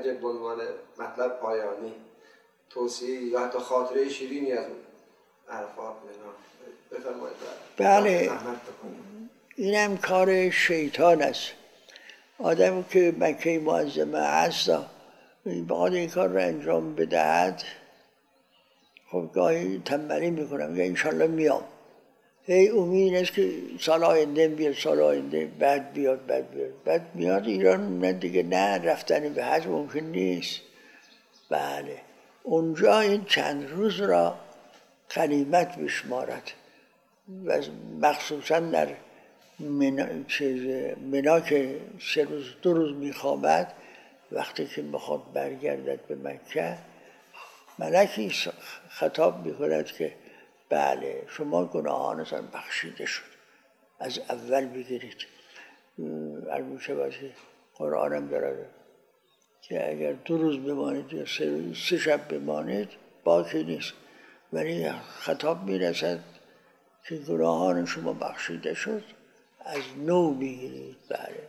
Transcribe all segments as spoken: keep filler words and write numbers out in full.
اگه به عنوان مطلب پایانی توصیه یا حتی خاطره شیرینی از اون عرفات بفرمایید. بله، اینم کار شیطان است. آدمی که مکه معظمه هست بخواد این کار رو انجام بدهد، خب گاهی تنبلی میکنم، میگه انشالله میام، هی امید است که سال آینده بیاد، سال آینده بعد بیاد، بعد بیاد، بعد میاد ایران، نه دیگه، نه رفتن به حج ممکن نیست. بله، اونجا این چند روز را غنیمت بشمارد و مخصوصا در منا, منا که سه روز دو روز میخوابد، وقتی که بخواد برگردد به مکه، ملکی خطاب میکند که بله شما گناهانتان بخشیده شد، از اول بگیرید. علم شود که قرآن هم دارد که اگر دو روز بمانید یا سه, روز، سه شب بمانید باکی نیست، ولی خطاب میرسد که گناهان شما بخشیده شد، از نو بگیرید. بله،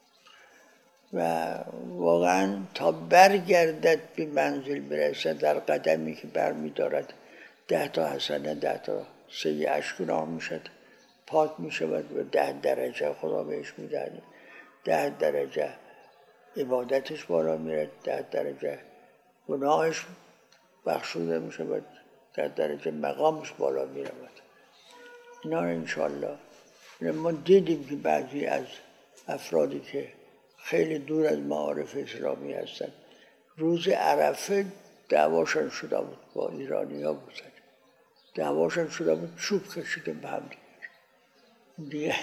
و واقعا تا برگردد به منزل برسد، در قدمی که برمی دارد ده تا حسنه ده تا سیئه‌اش گناه میشد، پاک میشود و ده درجه خدا بهش میدهد، ده درجه عبادتش بالا میرد، ده درجه گناهش بخشوده میشود، ده درجه مقامش بالا میرود. اینا رو انشالله ما دیدیم که بعضی از افرادی که خیلی دور از معارف اسلامی هستند، روز عرفه دعواشان شده بود با ایرانی ها بود، دعواشان شده بود چوب کشیده به هم دیگه.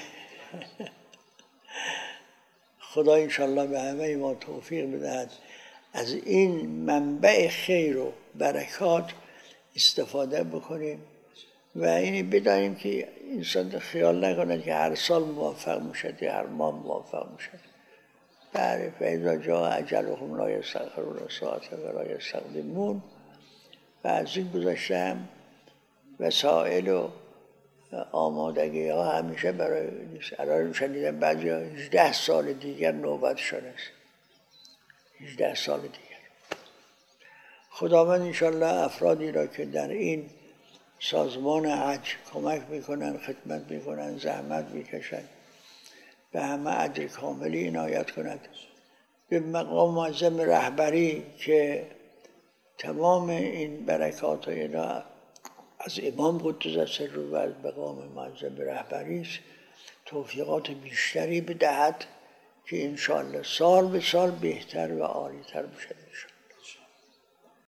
خدا انشالله به همه ما توفیق بدهد از این منبع خیر و برکات استفاده بکنیم و این بدانیم که انسان خیال نکنه که هر سال موفق میشد یا هر ماه موفق میشد. بله، فاذا جاء اجلهم لا یستأخرون ساعة ولا یستقدمون. و از این گذاشتم وسائل و آمادگی ها همیشه برای نیست. الان شنیدم بعضی ها هجده سال دیگر نوبتشان است، هجده سال دیگر. خداوند انشالله افرادی را که در این سازمان حج کمک میکنن، خدمت میکنن، زحمت میکشن، به همه اجر کاملی عنایت کند. به مقام معظم رهبری که تمام این برکات اینا از امام قدس سره و از مقام معظم رهبری است، توفیقات بیشتری بدهد که انشاءالله سال به سال بهتر و عالی‌تر بشه.